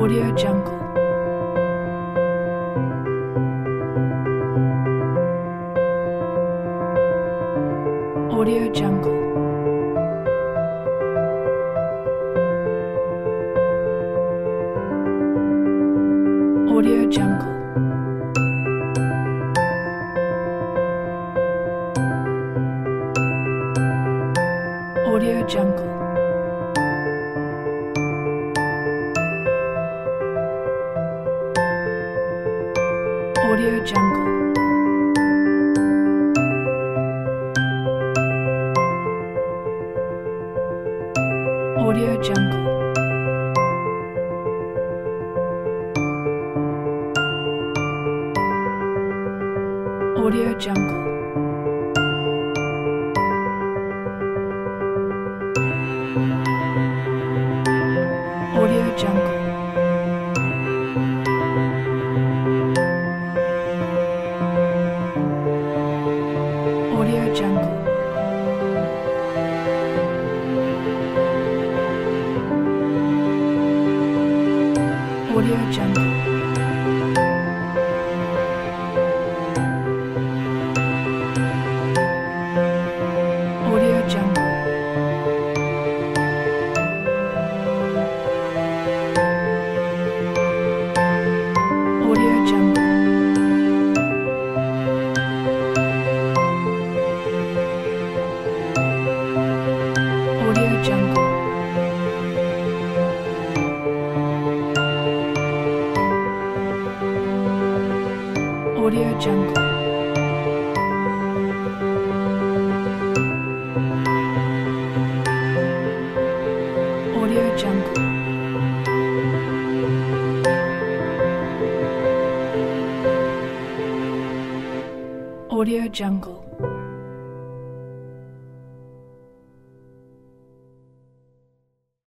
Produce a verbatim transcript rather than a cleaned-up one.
Audio Jungle. Audio Jungle. Audio Jungle. Audio Jungle. Audio Jungle. Audio Jungle. Audio Jungle. Audio Jungle. Audio Jungle. Audio Jungle. Audio Jungle. Audio Jungle. Audio Jungle. Audio Jungle. Audio Jungle. Audio Jungle.